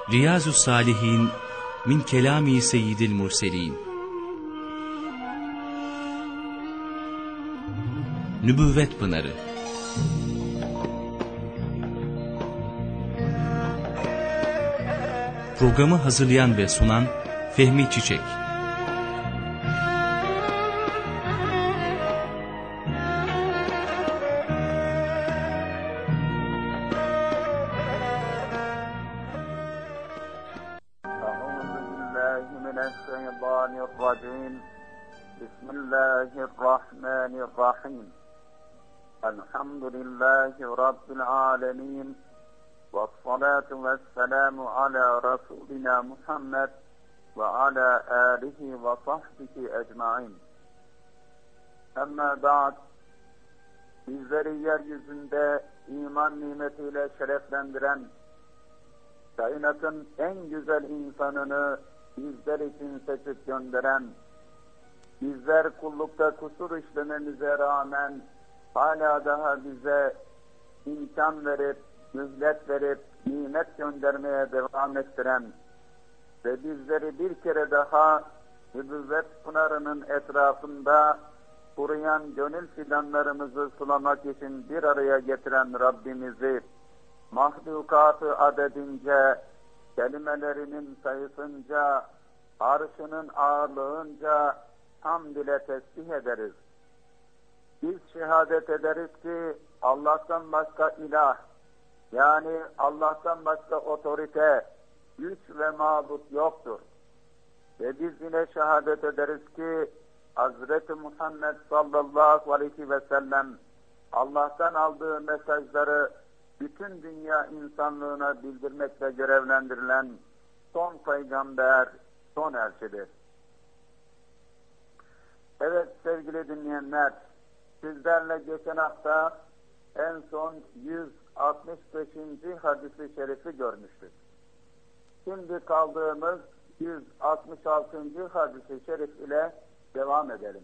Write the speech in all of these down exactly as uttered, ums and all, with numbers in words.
Riyazu's-Salihin min kelami seyyidil murselin. Nübüvvet Pınarı. Programı hazırlayan ve sunan Fehmi Çiçek. Bismillahirrahmanirrahim. Elhamdülillahi Rabbil alemin. Vessalatu vesselamu ala Resulina Muhammed ve ala alihi ve sahbihi ecmain. Amma ba'd, bizleri yeryüzünde iman nimetiyle şereflendiren, kainatın en güzel insanını bizler için seçip gönderen, bizler kullukta kusur işlememize rağmen hala daha bize imkan verip, mühlet verip, nimet göndermeye devam ettiren ve bizleri bir kere daha nübüvvet pınarının etrafında kuruyan gönül fidanlarımızı sulamak için bir araya getiren Rabbimizi, mahlukatı adedince, kelimelerinin sayısınca, arşının ağırlığınca hamd ile tesbih ederiz. Biz şehadet ederiz ki Allah'tan başka ilah, yani Allah'tan başka otorite, güç ve mabut yoktur. Ve biz yine şehadet ederiz ki Hazreti Muhammed sallallahu aleyhi ve sellem Allah'tan aldığı mesajları bütün dünya insanlığına bildirmekle görevlendirilen son peygamber, son elçidir. Evet sevgili dinleyenler, sizlerle geçen hafta en son yüz altmış beşinci hadis-i şerifi görmüştük. Şimdi kaldığımız yüz altmış altıncı hadis-i şerif ile devam edelim.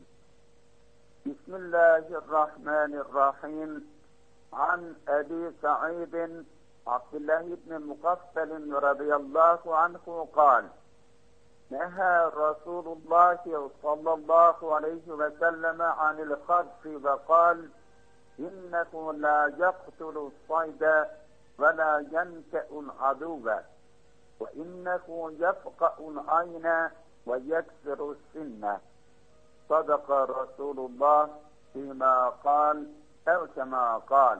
Bismillahirrahmanirrahim. An Ebi Sa'idin Abdullah ibn Muqaffel radıyallahu anhu kal. Neha Resulullah sallallahu aleyhi ve selleme anil khadfi ve kal. İnnehu la yaktulu sayda ve la yenke'ul aduve ve innehu yefka'ul ayna ve yeksiru sinne. Sadaka Resulullah fîmâ kal ev kemâ kal.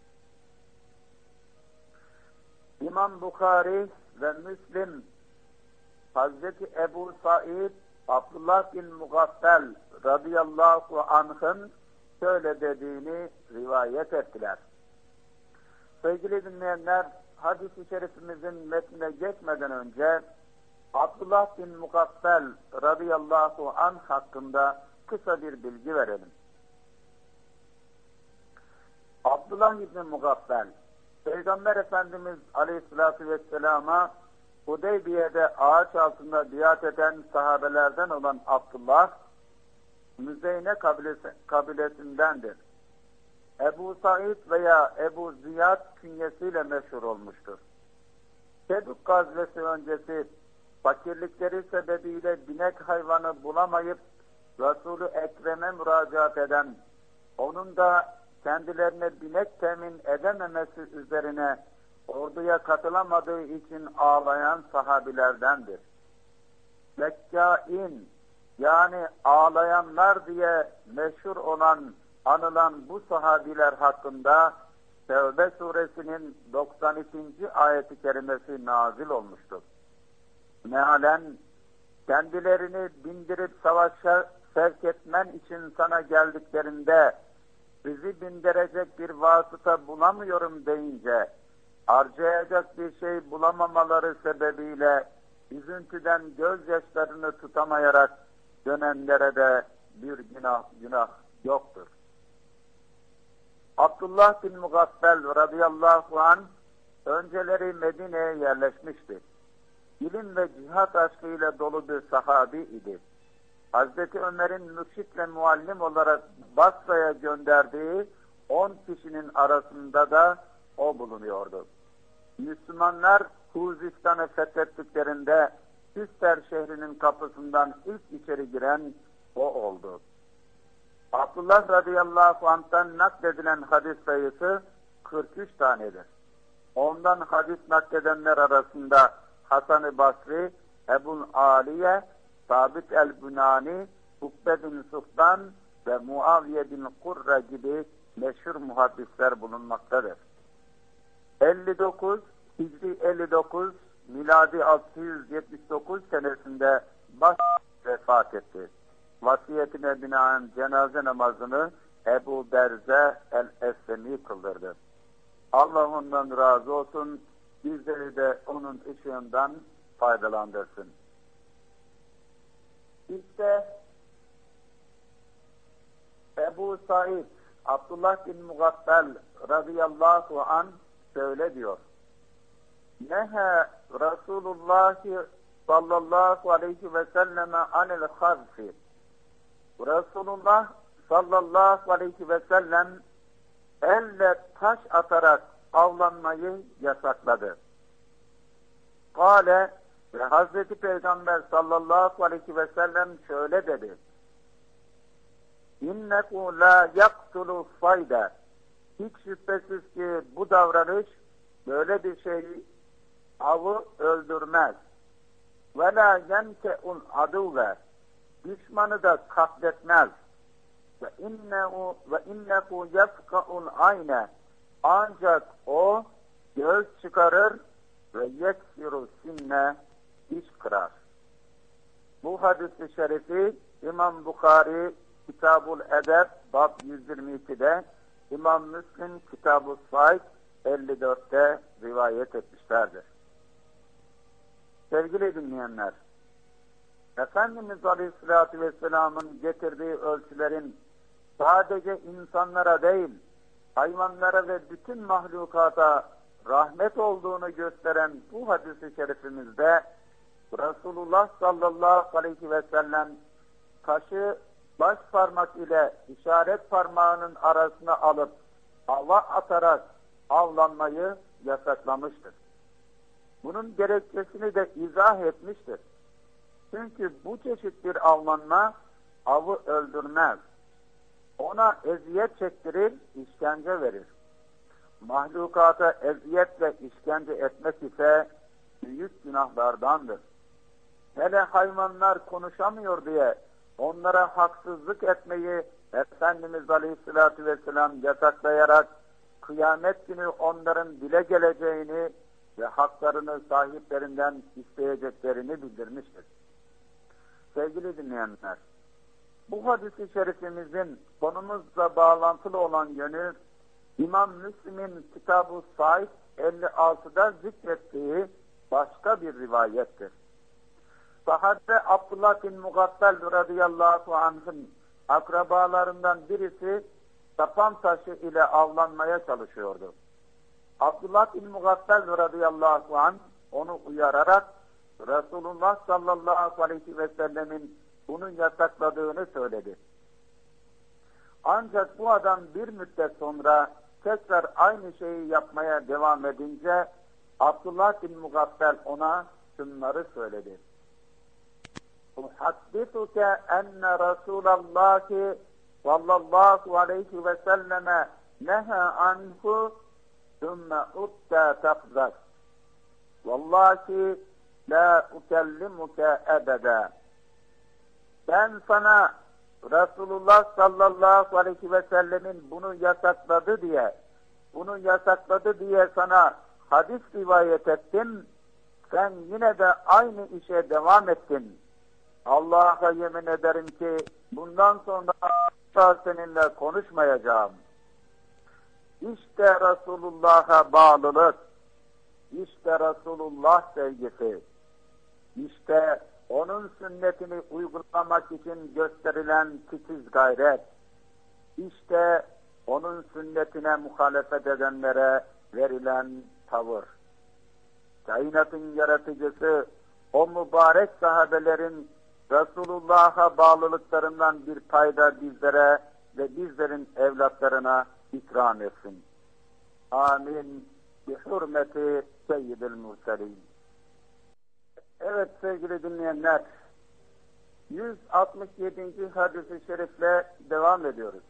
İmam Bukhari ve Müslim Hazreti Ebu Said Abdullah bin Mugaffel radıyallahu anh'ın şöyle dediğini rivayet ettiler. Sevgili dinleyenler, hadis-i şerifimizin metnine geçmeden önce Abdullah bin Mugaffel radıyallahu anh hakkında kısa bir bilgi verelim. Abdullah bin Mugaffel, Peygamber Efendimiz aleyhissalatü vesselama Hudeybiye'de ağaç altında biat eden sahabelerden olan Abdullah, Müzeyne kabilesi, kabilesindendir. Ebu Said veya Ebu Ziyad künyesiyle meşhur olmuştur. Tebük gazvesi öncesi fakirlikleri sebebiyle binek hayvanı bulamayıp Resul-ü Ekrem'e müracaat eden, onun da kendilerine binek temin edememesi üzerine orduya katılamadığı için ağlayan sahabilerdendir. Mekkain, yani ağlayanlar diye meşhur olan, anılan bu sahabiler hakkında Tevbe suresinin doksan ikinci ayeti kerimesi nazil olmuştur. Mealen, kendilerini bindirip savaşa sevk etmen için sana geldiklerinde bizi bindirecek bir vasıta bulamıyorum deyince, harcayacak bir şey bulamamaları sebebiyle üzüntüden gözyaşlarını tutamayarak dönenlere de bir günah günah yoktur. Abdullah bin Mugaffel radıyallahu anh önceleri Medine'ye yerleşmişti. İlim ve cihat aşkıyla dolu bir sahabi idi. Hazreti Ömer'in mürşit ve muallim olarak Basra'ya gönderdiği on kişinin arasında da o bulunuyordu. Müslümanlar Huzistan'ı fethettiklerinde Hüster şehrinin kapısından ilk içeri giren o oldu. Abdullah radıyallahu anh'tan nakledilen hadis sayısı kırk üç tanedir. Ondan hadis nakledenler arasında Hasan-ı Basri, Ebul Aliye, Sabit el-Bunani, Ukbe bin Sufyan ve Muaviye bin Kurra gibi meşhur muhaddisler bulunmaktadır. elli dokuz, Hicri elli dokuz, miladi altı yüz yetmiş dokuz senesinde baş vefat etti. Vasiyetine binaen cenaze namazını Ebu Berze el-Eslemi kıldırdı. Allah ondan razı olsun, bizleri de onun ışığından faydalandırsın. İşte Ebu Said, Abdullah bin Mugaffel radıyallahu anh şöyle diyor. Nehe Resulullah sallallahu aleyhi ve selleme anil hazfi. Resulullah sallallahu aleyhi ve sellem elle taş atarak avlanmayı yasakladı. Kale ve Hazreti Peygamber sallallahu aleyhi ve sellem şöyle dedi. İnneku la yaktulu fayda. Hiç şüphesiz ki bu davranış böyle bir şey avı öldürmez. Ve la yenke'ul aduve. Düşmanı da katletmez. Ve innehu ve innehu yefka'ul ayne. Ancak o göz çıkarır ve yeksiru sinne diş kırar. Bu hadis-i şerifi İmam Bukhari Kitab-ül Edeb bab yüz yirmi iki'de, İmam Müslim Kitab-ı Said elli dört'te rivayet etmişlerdir. Sevgili dinleyenler, Efendimiz Aleyhisselatü Vesselam'ın getirdiği ölçülerin sadece insanlara değil, hayvanlara ve bütün mahlukata rahmet olduğunu gösteren bu hadis-i şerifimizde Resulullah sallallahu aleyhi ve sellem taşı baş parmak ile işaret parmağının arasına alıp ava atarak avlanmayı yasaklamıştır. Bunun gerekçesini de izah etmiştir. Çünkü bu çeşit bir avlanma avı öldürmez. Ona eziyet çektirir, işkence verir. Mahlukata eziyet ve işkence etmek ise büyük günahlardandır. Hele hayvanlar konuşamıyor diye onlara haksızlık etmeyi Efendimiz Aleyhisselatü Vesselam yasaklayarak kıyamet günü onların dile geleceğini ve haklarını sahiplerinden isteyeceklerini bildirmiştir. Sevgili dinleyenler, bu hadis-i şerifimizin konumuzla bağlantılı olan yönü İmam Müslim'in Kitab-ı Said elli altı'da zikrettiği başka bir rivayettir. Sahabe Abdullah bin Mugaffel radıyallahu anh'ın akrabalarından birisi sapan taşı ile avlanmaya çalışıyordu. Abdullah bin Mugaffel radıyallahu anh onu uyararak Resulullah sallallahu aleyhi ve sellemin bunu yasakladığını söyledi. Ancak bu adam bir müddet sonra tekrar aynı şeyi yapmaya devam edince Abdullah bin Mugaffel ona şunları söyledi. Uhaddisuke enne Resulallah sallallahu aleyhi ve selleme neha anhu sümme utta takzak. Vallahi la ukellimuke ebede. Ben sana Resulullah sallallahu aleyhi ve sellemin bunu yasakladı diye, bunu yasakladı diye sana hadis rivayet ettim. Sen yine de aynı işe devam ettin. Allah'a yemin ederim ki bundan sonra asla seninle konuşmayacağım. İşte Resulullah'a bağlılık, işte Resulullah sevgisi, işte onun sünnetini uygulamak için gösterilen titiz gayret, işte onun sünnetine muhalefet edenlere verilen tavır. Kainatın yaratıcısı, o mübarek sahabelerin Resulullah'a bağlılıklarından bir payda bizlere ve bizlerin evlatlarına ikram etsin. Amin. Bi hurmeti seyyidil murselin. Evet sevgili dinleyenler, yüz altmış yedinci hadis-i şerifle devam ediyoruz.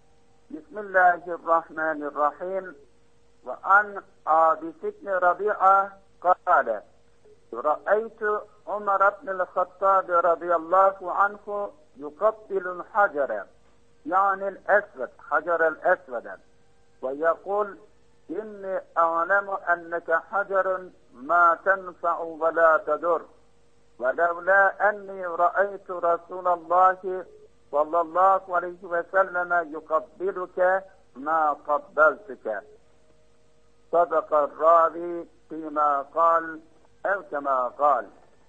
Bismillahirrahmanirrahim. Ve an Abis ibn Rabi'a kâle Ra'aytu Umar ibn al-Khattab radıyallahu anhu yukabbilul hacere yani el-esved, hacer el-esveden ve yekul inni a'lemu enneke hacerun ma tenfa'u ve la tedur ve levla enni ra'aytu Rasulallahi sallallahu aleyhi ve selleme yukabbiluke ma kabbeltuke. Sadaka ravi fîmâ kal ev kemâ kal.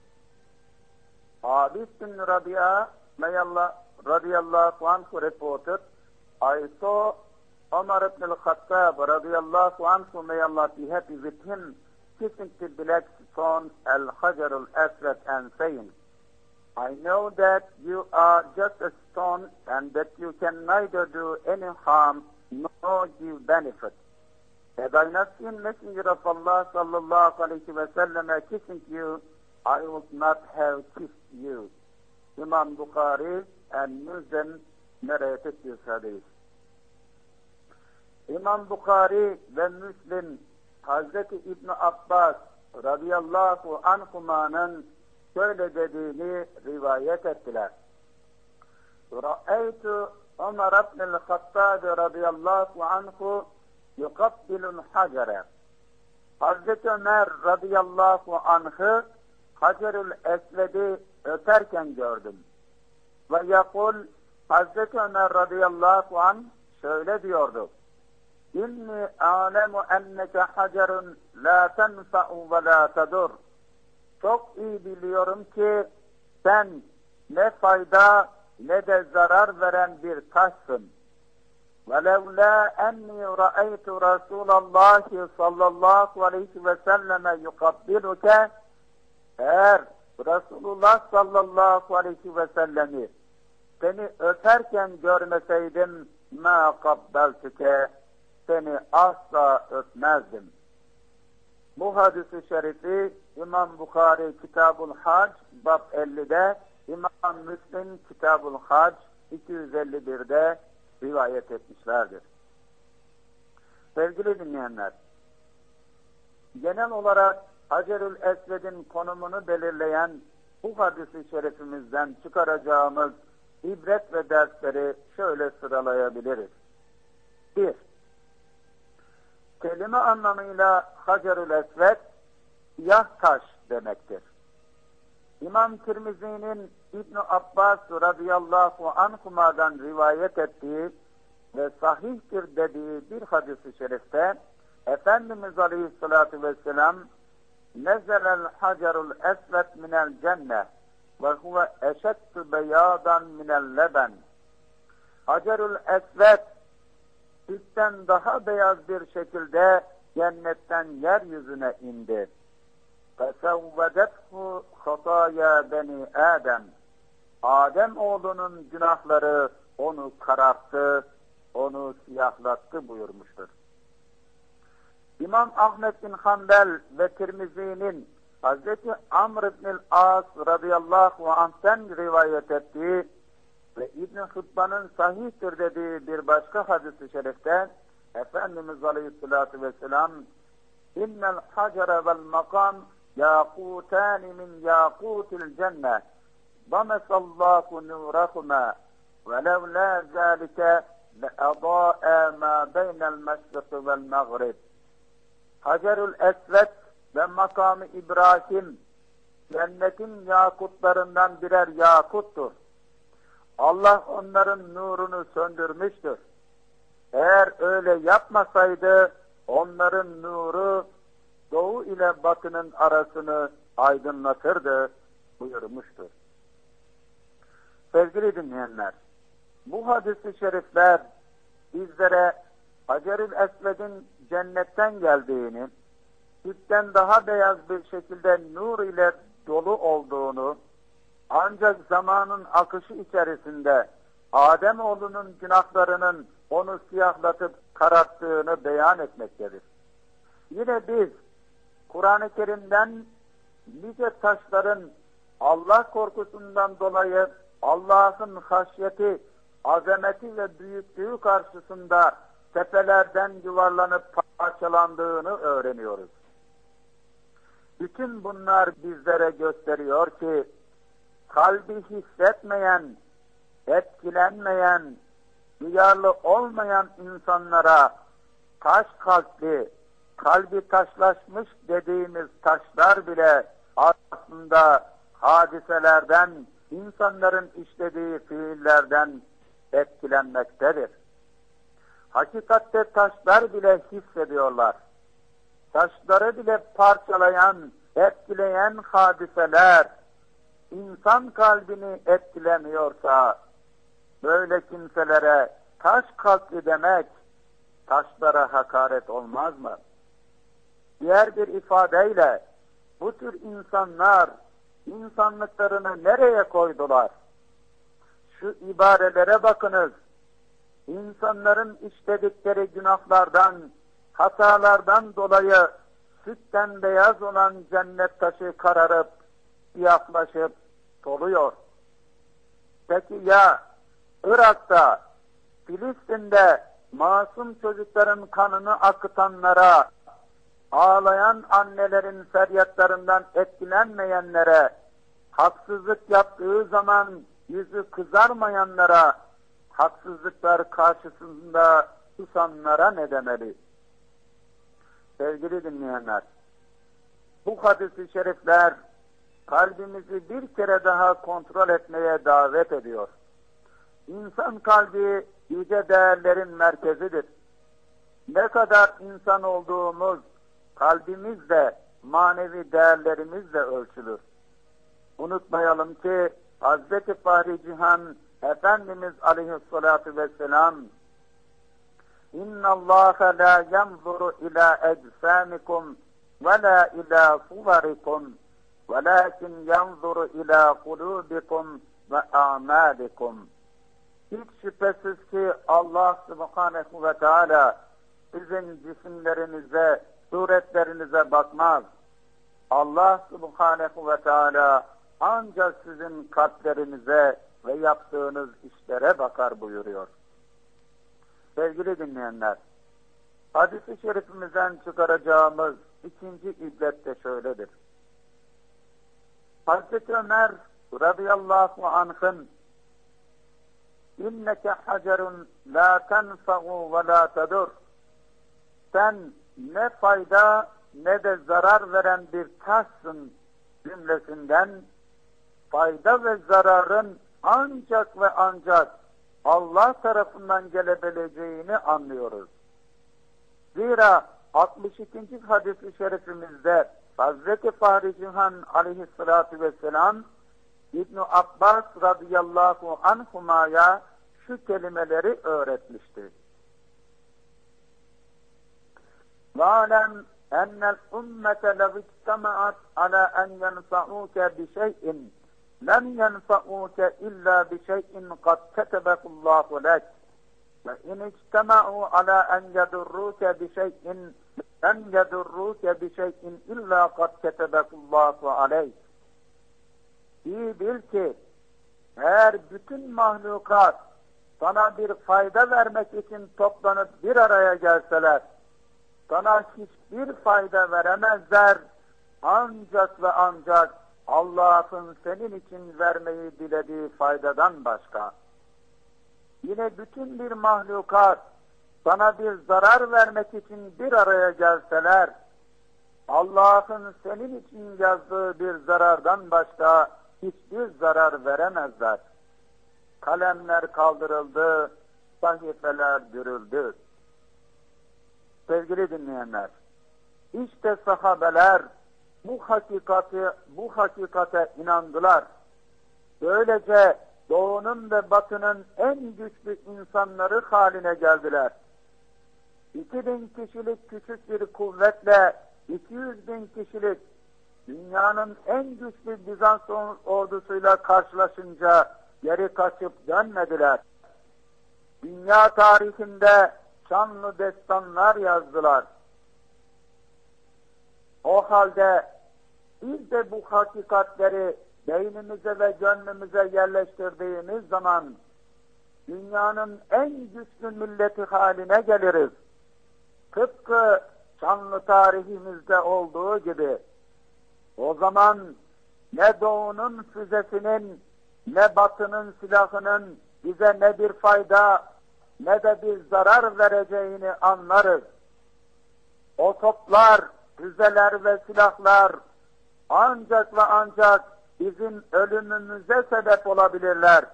Abis bin Rabia radiyallahu anhu reported, I saw Umar ibn al-Khattab radiyallahu anhu, may Allah be happy with him, kissing the black stone al-Hajar al-Aswad and saying, I know that you are just a stone and that you can neither do any harm nor give benefit. Had I not seen Messenger of Allah sallallahu alayhi wa sallam kissing you, I would not have kissed you. Imam Bukhari and Muslim narrated this hadith. İmam Bukhari ve Müslim Hazreti İbn Abbas radıyallahu anhuma'nın şöyle dediğini rivayet ettiler. Ra'aytu Umar ibn al-Khattab radıyallahu anhu yukabbilul hacere. Hazreti Ömer radıyallahu anh'ı Hacerül Esved'i öperken gördüm. Ve yakul, Hazreti Ömer radıyallahu anh şöyle diyordu. İnni a'lemu enneke hacerun la tenfa'u ve la tedur. Çok iyi biliyorum ki sen ne fayda ne de zarar veren bir taşsın. وَلَوْلَا أَنِّي رَأَيْتُ رَسُولَ اللّٰهِ sallallahu aleyhi ve selleme يُقَبِّلُكَ. Eğer Resulullah sallallahu aleyhi ve sellemi seni öperken görmeseydim مَا قَبَّلْتُكَ, seni asla öpmezdim. Bu hadis-i şerifi İmam Bukhari Kitab-ül Hac bab ellide, İmam Müslim Kitab-ül Hac iki yüz elli bir'de rivayet etmişlerdir. Sevgili dinleyenler, genel olarak Hacerül Esved'in konumunu belirleyen bu hadis-i şerifimizden çıkaracağımız ibret ve dersleri şöyle sıralayabiliriz. bir. Kelime anlamıyla Hacerül Esved, siyah taş demektir. İmam Tirmizi'nin İbn Abbas radıyallahu anhuma'dan rivayet ettiği ve sahihtir dediği bir hadis-i şerifte Efendimiz Aleyhisselatü Vesselam nezelel hacerul esved minel cenne ve huve eşeddu beyadan minel leben. Hacerul esved sütten daha beyaz bir şekilde cennetten yeryüzüne indi. فَسَوَّدَتْهُ خَطَايَا beni Adem. Adem oğlunun günahları onu kararttı, onu siyahlattı buyurmuştur. İmam Ahmed bin Hanbel ve Tirmizi'nin Hazreti Amr ibn al-As radıyallahu anh'ten rivayet ettiği ve İbn Hıbban'ın sahihtir dediği bir başka hadis-i şerifte Efendimiz Aleyhisselatü Vesselam innel hacere vel makam yakutani min yakutil cenne damesallahu nurahuma ve levla zâlike le'adâ'e mâ beynel meşrıkı vel mağrib. Hacerül Esved ve makamı İbrahim cennetin yakutlarından birer yakuttur. Allah onların nurunu söndürmüştür. Eğer öyle yapmasaydı onların nuru doğu ile batının arasını aydınlatırdı buyurmuştur. Sevgili dinleyenler, bu hadis-i şerifler bizlere Hacerül Esved'in cennetten geldiğini, sütten daha beyaz bir şekilde nur ile dolu olduğunu, ancak zamanın akışı içerisinde Ademoğlunun günahlarının onu siyahlatıp kararttığını beyan etmektedir. Yine biz Kur'an-ı Kerim'den nice taşların Allah korkusundan dolayı Allah'ın haşyeti, azameti ve büyüklüğü karşısında tepelerden yuvarlanıp parçalandığını öğreniyoruz. Bütün bunlar bizlere gösteriyor ki kalbi hissetmeyen, etkilenmeyen, duyarlı olmayan insanlara taş kalpli, kalbi taşlaşmış dediğimiz taşlar bile aslında hadiselerden, insanların işlediği fiillerden etkilenmektedir. Hakikatte taşlar bile hissediyorlar. Taşları bile parçalayan, etkileyen hadiseler insan kalbini etkilemiyorsa böyle kimselere taş kalpli demek taşlara hakaret olmaz mı? Diğer bir ifadeyle bu tür insanlar insanlıklarını nereye koydular? Şu ibarelere bakınız. İnsanların işledikleri günahlardan, hatalardan dolayı sütten beyaz olan cennet taşı kararıp, siyahlaşıp doluyor. Peki ya Irak'ta, Filistin'de masum çocukların kanını akıtanlara, ağlayan annelerin feryatlarından etkilenmeyenlere, haksızlık yaptığı zaman yüzü kızarmayanlara, haksızlıklar karşısında susanlara ne demeli? Sevgili dinleyenler, bu hadis-i şerifler kalbimizi bir kere daha kontrol etmeye davet ediyor. İnsan kalbi yüce değerlerin merkezidir. Ne kadar insan olduğumuz kalbimizle, manevi değerlerimizle ölçülür. Unutmayalım ki Hazreti Fahri Cihan Efendimiz Aleyhisselatü Vesselam İnna Allaha la yanzuru ila ecsamikum ve la ila suvarikum velakin yanzuru ila kulubikum ve a'malikum. Hiç şüphesiz ki Allah Subhanahu ve Teala sizin cisimlerinize, suretlerinize bakmaz. Allah Subhanahu ve Teala ancak sizin kalplerinize ve yaptığınız işlere bakar buyuruyor. Sevgili dinleyenler, hadis-i şerifimizden çıkaracağımız ikinci ibret de şöyledir. Hazreti Ömer radıyallahu anh'ın İnneke hacerun la tenfa'u ve la tedur. Sen ne fayda ne de zarar veren bir taşsın cümlesinden fayda ve zararın ancak ve ancak Allah tarafından gelebileceğini anlıyoruz. Zira altmış ikinci hadis-i şerifimizde Hazreti Fahri Cihan aleyhissalatu vesselam İbn Abbas radıyallahu anhuma'ya şu kelimeleri öğretmişti. وَعَلَمْ اَنَّ الْاُمَّةَ لَوْ اجْتَمَعَتْ عَلَى اَنْ يَنْفَعُوكَ بِشَيْءٍ لَمْ يَنْفَعُوكَ إِلَّا بِشَيْءٍ قَدْ كَتَبَهُ اللّٰهُ لَكَ وَاِنْ اجْتَمَعُوا عَلَى اَنْ يَضُرُّوكَ بِشَيْءٍ لَمْ يَضُرُّوكَ بِشَيْءٍ إِلَّا قَدْ كَتَبَهُ اللّٰهُ عَلَيْكَ. İyi bil ki eğer bütün mahlukat sana bir fayda vermek için toplanıp bir araya gelseler, sana hiçbir fayda veremezler, ancak ve ancak Allah'ın senin için vermeyi dilediği faydadan başka. Yine bütün bir mahlukat sana bir zarar vermek için bir araya gelseler, Allah'ın senin için yazdığı bir zarardan başka hiçbir zarar veremezler. Kalemler kaldırıldı, sahifeler dürüldü. Sevgili dinleyenler, işte sahabeler bu hakikati, bu hakikate inandılar. Böylece doğunun ve batının en güçlü insanları haline geldiler. iki bin kişilik küçük bir kuvvetle iki yüz bin kişilik dünyanın en güçlü Bizans ordusuyla karşılaşınca geri kaçıp dönmediler. Dünya tarihinde şanlı destanlar yazdılar. O halde biz de bu hakikatleri beynimize ve gönlümüze yerleştirdiğimiz zaman dünyanın en güçlü milleti haline geliriz. Tıpkı şanlı tarihimizde olduğu gibi. O zaman ne doğunun füzesinin ne batının silahının bize ne bir fayda ne de bir zarar vereceğini anlarız. O toplar, füzeler ve silahlar ancak ve ancak bizim ölümümüze sebep olabilirler.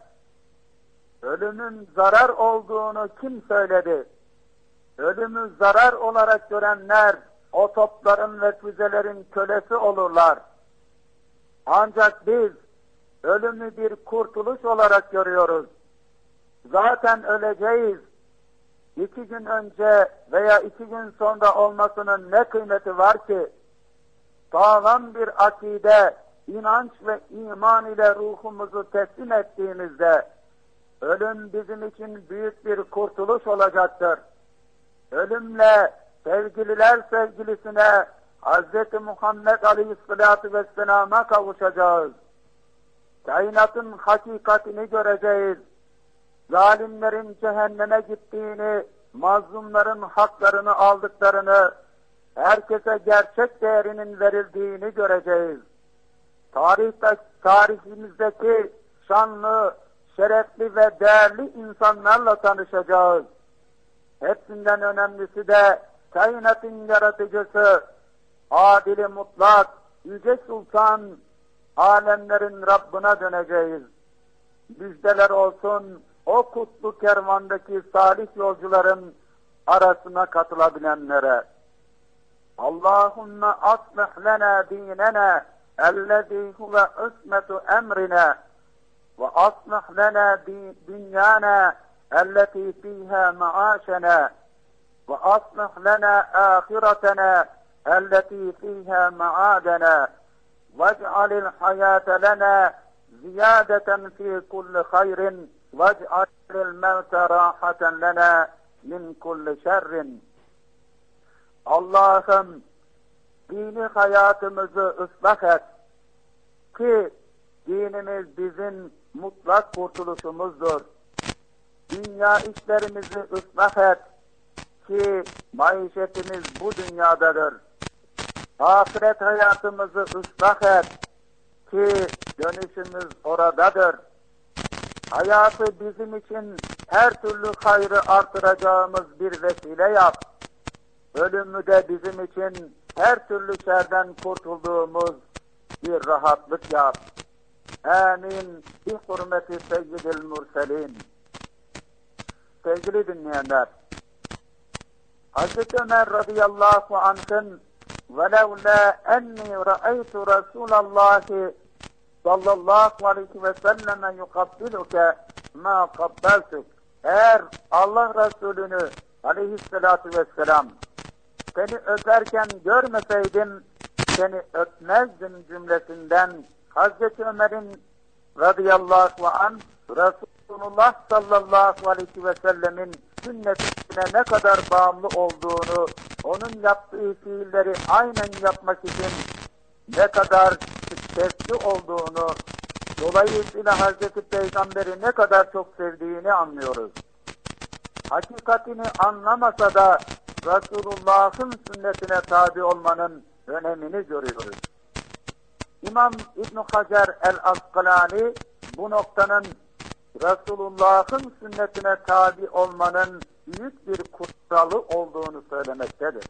Ölümün zarar olduğunu kim söyledi? Ölümü zarar olarak görenler o topların ve füzelerin kölesi olurlar. Ancak biz ölümü bir kurtuluş olarak görüyoruz. Zaten öleceğiz. İki gün önce veya iki gün sonra olmasının ne kıymeti var ki? Sağlam bir akide, inanç ve iman ile ruhumuzu teslim ettiğimizde ölüm bizim için büyük bir kurtuluş olacaktır. Ölümle sevgililer sevgilisine Hz. Muhammed Aleyhisselatü Vesselam'a kavuşacağız. Kainatın hakikatini göreceğiz. Zalimlerin cehenneme gittiğini, mazlumların haklarını aldıklarını, herkese gerçek değerinin verildiğini göreceğiz. Tarihte, tarihimizdeki şanlı, şerefli ve değerli insanlarla tanışacağız. Hepsinden önemlisi de kainatın yaratıcısı, adil-i mutlak, yüce sultan, alemlerin Rabbına döneceğiz. Müjdeler olsun o kutlu kervandaki salih yolcuların arasına katılabilenlere. Allahümme aslih lena dinena ellezî huve ismetu emrina ve aslih lena dünyana ellezî fîhâ maâşena ve aslih lena âhiretena ellezî fîhâ maâdena vec'alil hayâte lena ziyâdeten fî kulli hayrin vec'alil mevte râhaten lena min kulli şerrin. Allah'ım dini hayatımızı ıslah et ki dinimiz bizim mutlak kurtuluşumuzdur. Dünya işlerimizi ıslah et ki maişetimiz bu dünyadadır. Ahiret hayatımızı ıslah et ki dönüşümüz oradadır. Hayatı bizim için her türlü hayrı artıracağımız bir vesile yap. Ölümü de bizim için her türlü şerden kurtulduğumuz bir rahatlık yap. Amin. Bi hurmeti seyyidil murselin. Sevgili dinleyenler, Hazreti Ömer radıyallahu anh'ın وَلَوْلَا اَنِّي رَأَيْتُ رَسُولَ اللّٰهِ sallallahu aleyhi ve selleme yukabbiluke ma kabbaltuk. Eğer Allah Resulü'nü aleyhissalatu vesselam seni öperken görmeseydim seni öpmezdim cümlesinden Hazreti Ömer'in radıyallahu anh Resulullah sallallahu aleyhi ve sellemin sünnetine ne kadar bağımlı olduğunu, onun yaptığı fiilleri aynen yapmak için ne kadar şevkli olduğunu, dolayısıyla Hazreti Peygamber'i ne kadar çok sevdiğini anlıyoruz. Hakikatini anlamasa da Resulullah'ın sünnetine tabi olmanın önemini görüyoruz. İmam İbn Hacer el-Asqalani bu noktanın Resulullah'ın sünnetine tabi olmanın büyük bir kuralı olduğunu söylemektedir.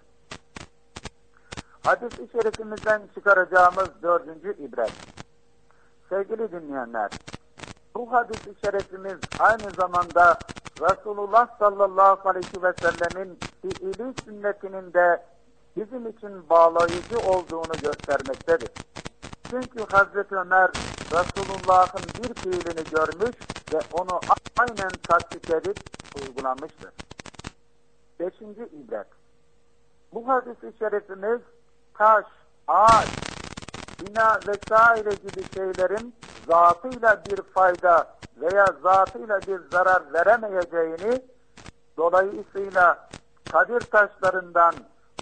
Hadis-i şerifimizden çıkaracağımız dördüncü ibret. Sevgili dinleyenler, bu hadis-i şerifimiz aynı zamanda Resulullah sallallahu aleyhi ve sellemin fiili sünnetinin de bizim için bağlayıcı olduğunu göstermektedir. Çünkü Hazreti Ömer Resulullah'ın bir fiilini görmüş ve onu aynen tasdik edip uygulamıştır. Beşinci ibret. Bu hadis-i şerifimiz taş, ağaç, bina vesaire gibi şeylerin zatıyla bir fayda veya zatıyla bir zarar veremeyeceğini, dolayısıyla kadir taşlarından,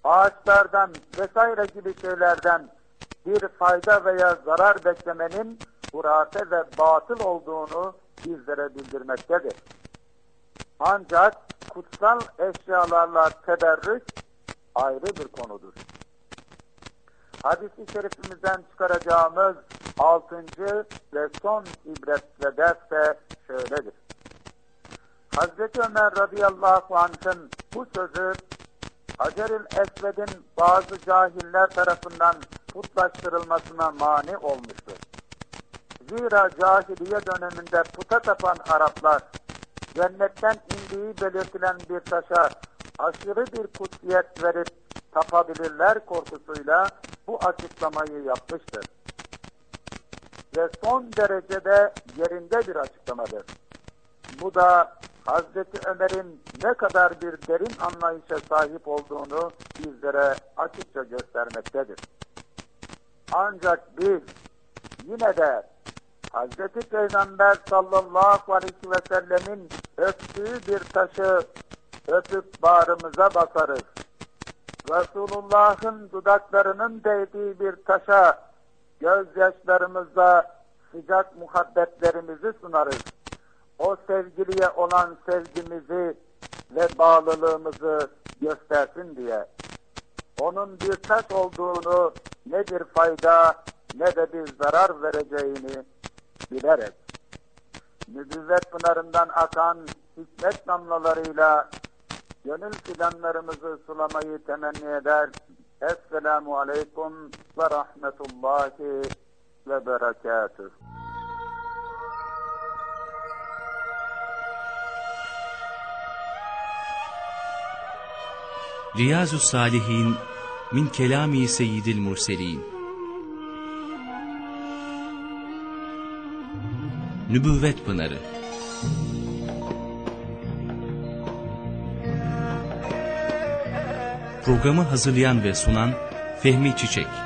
ağaçlardan vesaire gibi şeylerden bir fayda veya zarar beklemenin hurafe ve batıl olduğunu bizlere bildirmektedir. Ancak kutsal eşyalarla teberrük ayrı bir konudur. Hadis-i şerifimizden çıkaracağımız altıncı ve son ibret ve ders de şöyledir. Hazreti Ömer radıyallahu anh'ın bu sözü Hacer-ül Esved'in bazı cahiller tarafından putlaştırılmasına mani olmuştur. Zira cahiliye döneminde puta tapan Araplar cennetten indiği belirtilen bir taşa aşırı bir kutsiyet verip tapabilirler korkusuyla bu açıklamayı yapmıştır. Ve son derecede yerinde bir açıklamadır. Bu da Hazreti Ömer'in ne kadar bir derin anlayışa sahip olduğunu bizlere açıkça göstermektedir. Ancak biz yine de Hazreti Peygamber sallallahu aleyhi ve sellemin öptüğü bir taşı öpüp bağrımıza basarız. Resulullah'ın dudaklarının değdiği bir taşa gözyaşlarımızla sıcak muhabbetlerimizi sunarız. O sevgiliye olan sevgimizi ve bağlılığımızı göstersin diye. Onun bir taş olduğunu, ne bir fayda ne de bir zarar vereceğini bilerek, nübüvvet pınarından akan hikmet damlalarıyla gönül fidanlarımızı sulamayı temenni eder. Esselamu aleyküm ve rahmetullahi ve berekatuhu. Riyazu Salihin min kelami seyyidil murselin. Nübüvvet Pınarı. Programı hazırlayan ve sunan Fehmi Çiçek.